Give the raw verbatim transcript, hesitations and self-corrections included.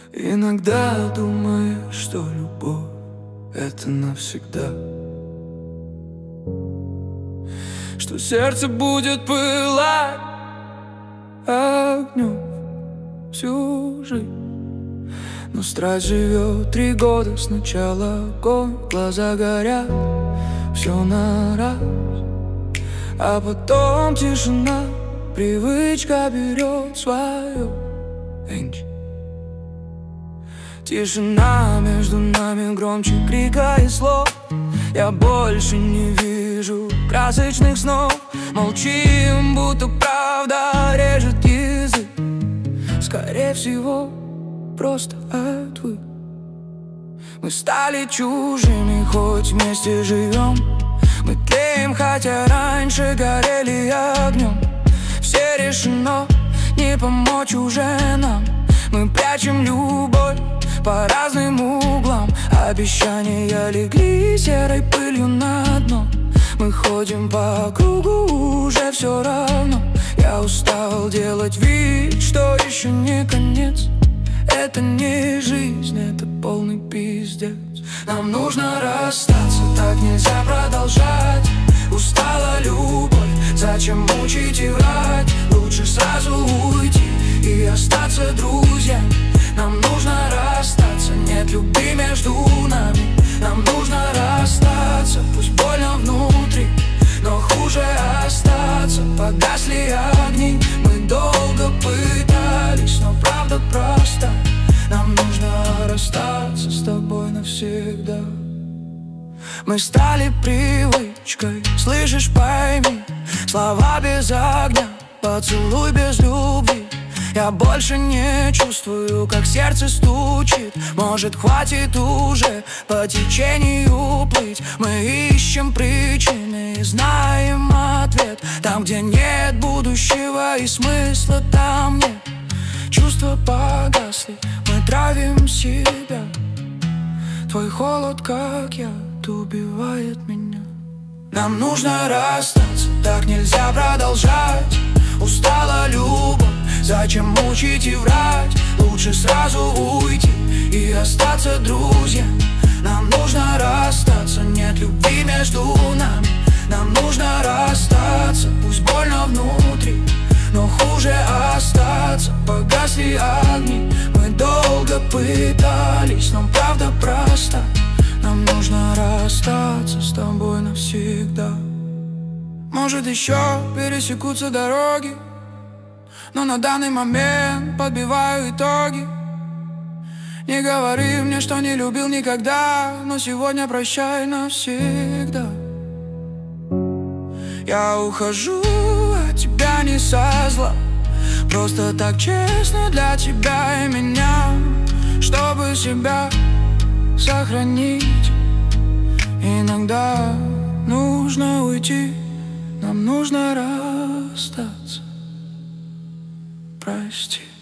Иногда думаешь, что любовь — это навсегда, что сердце будет пылать огнем всю жизнь. Но страсть живет три года, сначала огонь, глаза горят, все на раз, а потом тишина, привычка берет свое. Тишина между нами громче крика и слов. Я больше не вижу красочных снов. Молчим, будто правда режет язык. Скорее всего, просто отвык. Мы стали чужими, хоть вместе живем. Мы тлеем, хотя раньше горели огнем. Все решено, не помочь уже нам. Мы прячем любовь по разным углам. Обещания легли серой пылью на дно. Мы ходим по кругу, уже все равно. Я устал делать вид, что еще не конец. Это не жизнь, это полный пиздец. Нам нужно расстаться, так нельзя продолжать. Устала любовь, зачем мучить и врать? Лучше сразу уйти и остаться друзьями. Нам нужно расстаться, нет любви между нами. Нам нужно расстаться, пусть больно внутри, но хуже остаться. Погасли огни, мы долго пытались, но правда просто. Нам нужно расстаться с тобой навсегда. Мы стали привычкой, слышишь, пойми. Слова без огня, поцелуй без любви. Я больше не чувствую, как сердце стучит. Может, хватит уже по течению плыть. Мы ищем причины и знаем ответ. Там, где нет будущего и смысла, там нет. Чувства погасли, мы травим себя. Твой холод, как яд, убивает меня. Нам нужно расстаться, так нельзя продолжать. Устала любовь, зачем мучить и врать? Лучше сразу уйти и остаться друзьями. Нам нужно расстаться, нет любви между нами. Нам нужно расстаться, пусть больно внутри, но хуже остаться. Погасли огни, мы долго пытались, но правда проста. Нам нужно расстаться с тобой навсегда. Может, еще пересекутся дороги, но на данный момент подбиваю итоги. Не говори мне, что не любил никогда, но сегодня прощай навсегда. Я ухожу от тебя не со зла, просто так честно для тебя и меня. Чтобы себя сохранить, иногда нужно уйти. Нам нужно расстаться. Прости.